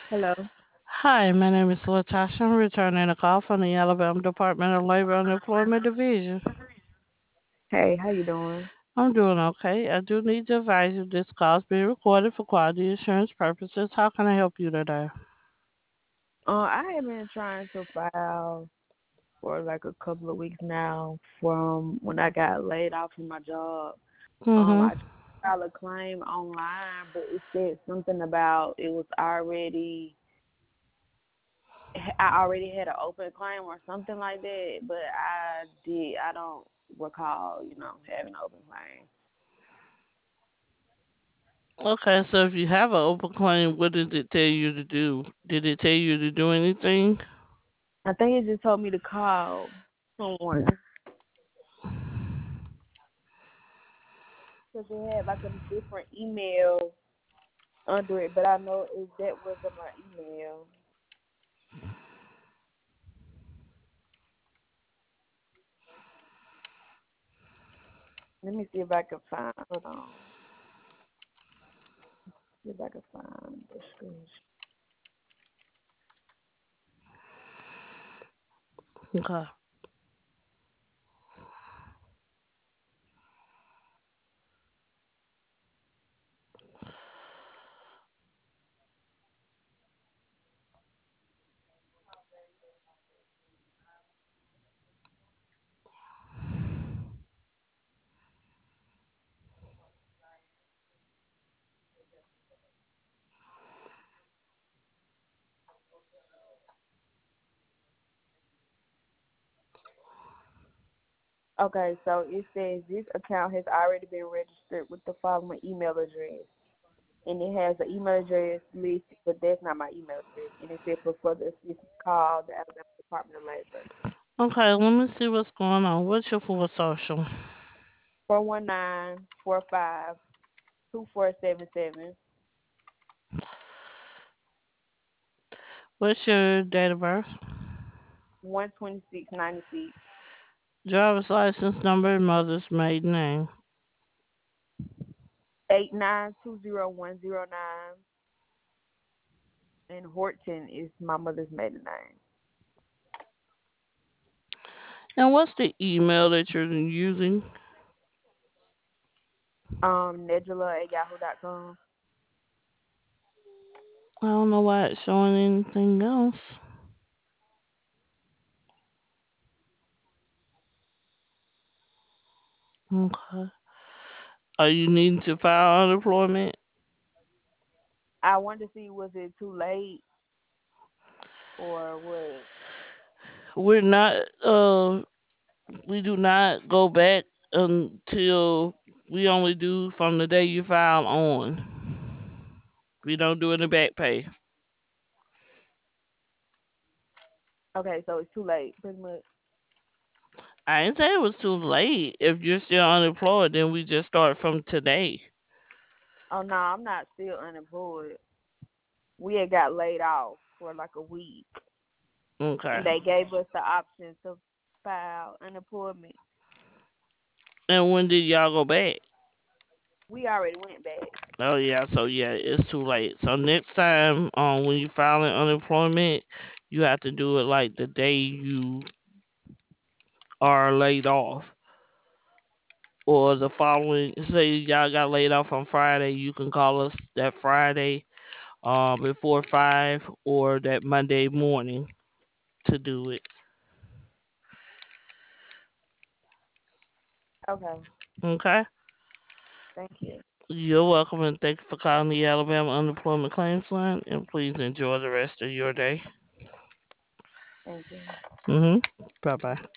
Hello. Hi, my name is Latasha. I'm returning a call from the Alabama Department of Labor and Employment Division. Hey, how you doing? I'm doing okay. I do need to advise you this call is being recorded for quality assurance purposes. How can I help you today? I have been trying to file for like a couple of weeks now from when I got laid off from my job. I tried Mm-hmm. to file a claim online, but it said something about it was I already had an open claim or something like that. But I don't recall, having an open claim. Okay, so if you have an open claim, what did it tell you to do? Did it tell you to do anything? I think it just told me to call someone because they had like a different email under it, but I know if that wasn't my email. Let me see if I can find. Hold on. See if I can find the screenshot. Okay. Okay, so it says this account has already been registered with the following email address. And it has an email address listed, but that's not my email address. And it says for further assistance, call the Alabama Department of Labor. Okay, let me see what's going on. What's your full social? 419-45-2477. What's your date of birth? 12696. Driver's license number and mother's maiden name. 8920109. And Horton is my mother's maiden name. And what's the email that you're using? Nedula@yahoo.com. I don't know why it's showing anything else. Okay. Are you needing to file unemployment? I wanted to see, was it too late or what? We're not. We do not go back until we only do from the day you file on. We don't do any back pay. Okay, so it's too late, pretty much. I didn't say it was too late. If you're still unemployed, then we just start from today. Oh no, I'm not still unemployed. We had got laid off for like a week, Okay. and they gave us the option to file unemployment. And when did y'all go back? We already went back. Oh yeah, so yeah, it's too late. So next time, when you filing unemployment, you have to do it like the day you are laid off, or the following. Say y'all got laid off on Friday, you can call us that Friday, before 5, or that Monday morning to do it. Okay, Okay. thank you. You're welcome, and thank you for calling the Alabama Unemployment Claims Line. And please enjoy the rest of your day. Thank you. Mhm. Bye bye.